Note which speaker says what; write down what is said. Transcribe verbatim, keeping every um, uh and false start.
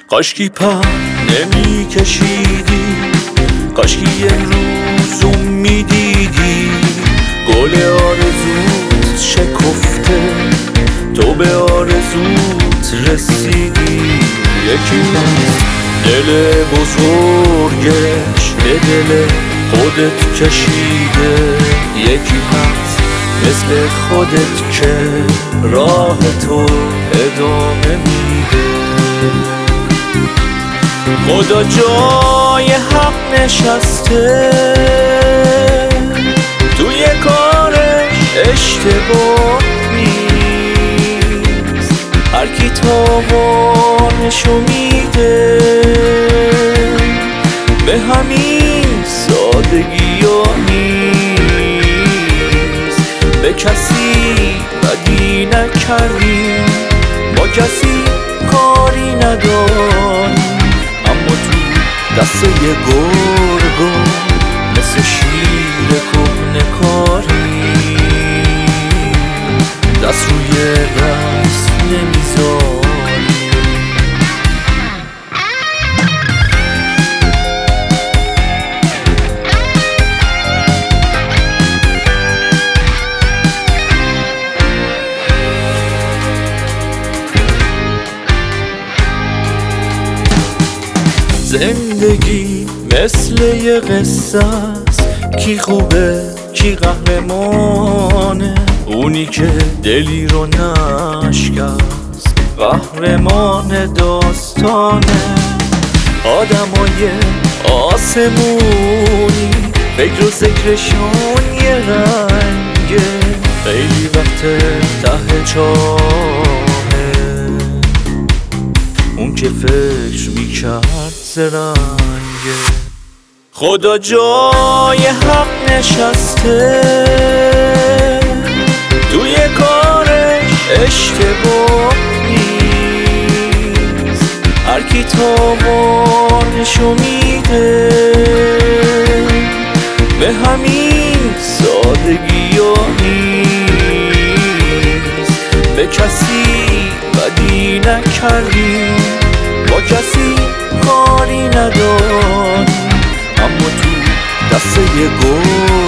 Speaker 1: کاشکی پر نمی کشیدی، کاشکی یه روز میدیدی گل آرزوت شکفته، تو به آرزوت رسیدی. یکی از دل بزرگش به دل خودت کشیده، یکی هست مثل خودت که راه تو ادامه میده. خدا جای حق نشسته، توی کارش اشتباه نیست، هر کی تاوانشو میده به همین سادگی ها نیست. به کسی بدی نکردیم، با کسی کاری نداریم، اما تو دست یه گرگو مثل شیر کهنه کاری، دست روی دست نمیذاریم. زندگی مثل یه قصه است، کی خوبه کی قهرمانه، اونی که دلی رو نشکست قهرمان داستانه. آدمای آسمونی فکر و ذکرشون یه رنگه، خیلی وقت ته چاهه اون که فکر میکرد زرنگه. خدا جای حق نشسته، توی کارش اشتباه نیست، هر کی تاوانشو میده به همین سادگی ها نیست. به کسی بدی نکردیم، با کسی کاری نداریم، اما تو دست یه گل